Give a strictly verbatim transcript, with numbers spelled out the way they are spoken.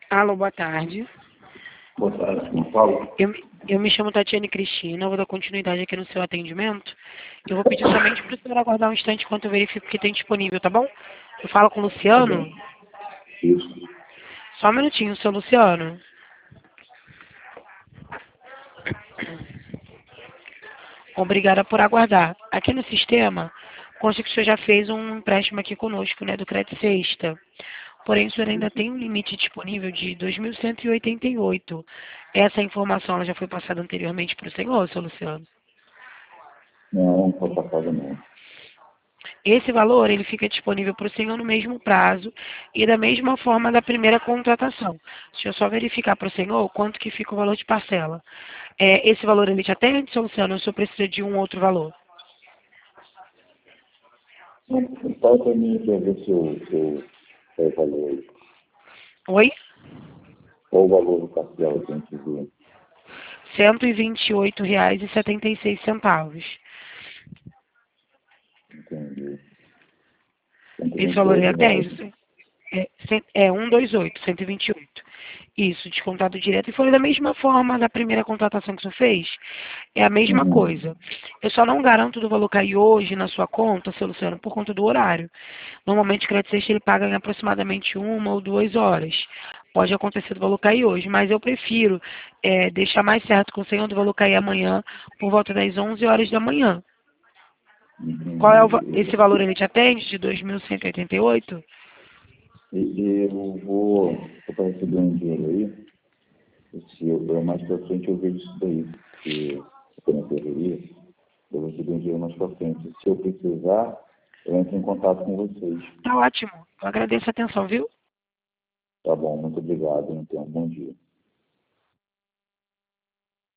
Alô, boa tarde. Boa tarde, como fala? Eu, me- eu me chamo Tatiane Cristina, eu vou dar continuidade aqui no seu atendimento. Eu vou pedir somente para o senhor aguardar um instante enquanto eu verifico o que tem disponível, tá bom? Eu falo com o Tá Luciano. bem. Isso. Só um minutinho, seu Luciano. Obrigada por aguardar. Aqui no sistema, consta que o senhor já fez um empréstimo aqui conosco, né, do Crédito Sexta. Porém, o senhor ainda tem um limite disponível de dois mil cento e oitenta e oito. Essa informação ela já foi passada anteriormente para o senhor, seu Luciano? Não, não foi passado não. Esse valor ele fica disponível para o senhor no mesmo prazo e da mesma forma da primeira contratação. Deixa eu só verificar para o senhor quanto que fica o valor de parcela. É, esse valor ele te atende, seu Luciano, ou o senhor precisa de um outro valor? Não, fala para mim para ver se eu, se eu é o valor aí. Oi? Qual o valor do parcial que a gente viu? cento e vinte e oito reais e setenta e seis centavos. Entendi. Esse valor ele cento e vinte e oito reais. atende? Sim. É, cem- é cento e vinte e oito, cento e vinte e oito. Isso, descontado direto. E foi da mesma forma da primeira contratação que você fez. É a mesma Uhum. coisa. Eu só não garanto do valor cair hoje na sua conta, seu Luciano, por conta do horário. Normalmente o Crédito Sexta ele paga em aproximadamente uma ou duas horas. Pode acontecer do valor cair hoje, mas eu prefiro é, deixar mais certo com o senhor do valor cair amanhã, por volta das onze horas da manhã. Qual é o, va- esse Entendi. valor? Ele te atende de dois mil cento e oitenta e oito? E, e eu vou, para receber um dinheiro aí, se eu, eu mais para frente eu vejo isso daí, porque eu estou na correria, eu vou receber um dinheiro mais para frente. Se eu precisar, eu entro em contato com vocês. Tá ótimo. Eu agradeço a atenção, viu? Tá bom, muito obrigado, então, bom dia.